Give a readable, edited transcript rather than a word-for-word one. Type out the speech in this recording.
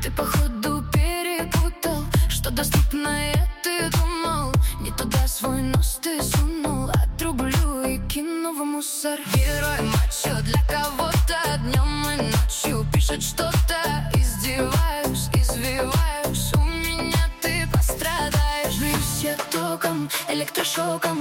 Ты походу перепутал, что доступное ты думал. Не туда свой нос ты сунул. Отрублю и кину в мусор. Герой мачо для кого-то днем и ночью пишет что-то. Издеваюсь, извиваюсь, у меня ты пострадаешь. Бьюсь я током, электрошоком.